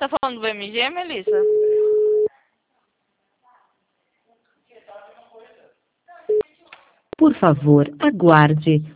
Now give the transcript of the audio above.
Tá falando do BMG, Melissa? Por favor, aguarde.